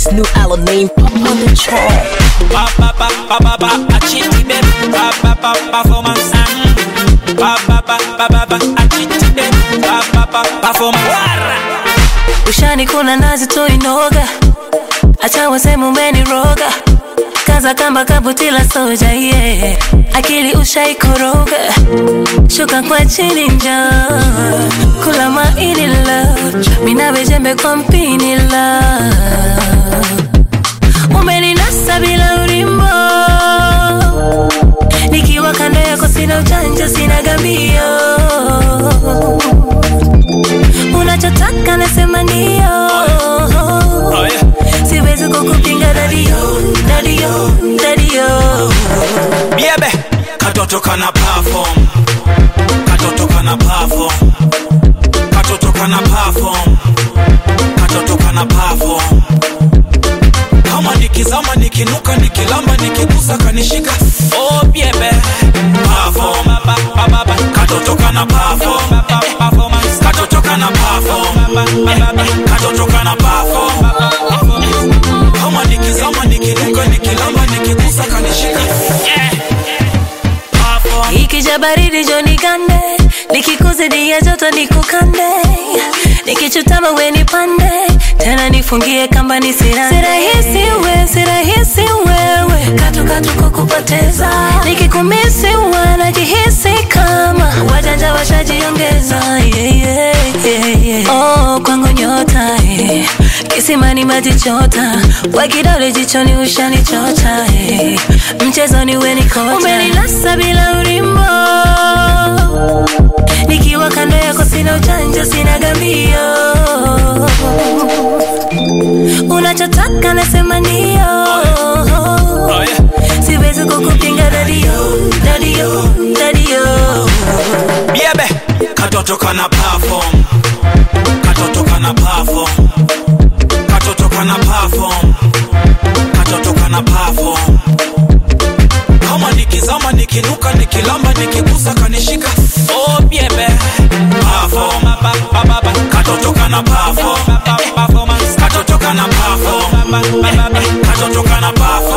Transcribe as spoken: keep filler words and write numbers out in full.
This new album name on the track. Ba ba ba ba ba ba, a chitty baby. Ba ba ba performance. Ba ba ba ba ba ba, a chitty baby. Ba ba ba performance. Ushani kuna nazi tu inoga, acha waseme umeniroga. Kaza kamba kabutila soja yeah. Akili ushaikoroga, shuka kwa chini njoo. Kula maini love, minawe jembe kwa mpini love. Umeninasa bila urimbo, nikiwa kando yako sina ujanja sina gambio. Unachotaka nasema ndio, siwezi kukupinga dadio, dadio, dadio. Biebe, katoto kana perform. Katoto kana perform. Katoto kana perform. Katoto kana perform. Kama nikizama nikinuka nikilamba nikigusa kanishika. Oh biebe, perform. Katoto kana perform. Katoto kana perform. Katoto kana perform. Kama nikizama nikinuka nikilamba nikigusa kanishika. Ikija baridi joni gande, nikikuzidi ya joto nikukande. Nikichutama we nipande, tena nifungie kamba nisirande. Sirahisi we, sirahisi wewe, katu katu kukupoteza. Nikikumisi wanajihisi kama wajanja washajiongeza yeah, yeah, yeah, yeah. Oh kwangu nyota eh. Kisimani maji chota, kwa kidole jichoni ushani chota eh. Mchezoni we ni kocha, umeninasa bila urimbo. Nikiwa kando yako sina ujanja sina gambio. Unachotaka nasema ndio, siwezi kukupinga dadio, dadio, dadio. Biebe, katoto kana perform. Katoto kana perform. Katoto kana perform. Katoto kana perform. Kama nikizama nikinuka nikilamba nikigusa kanishika. Oh biebe, perform. Katoto kana perform. Katoto kana perform. Katoto kana perform.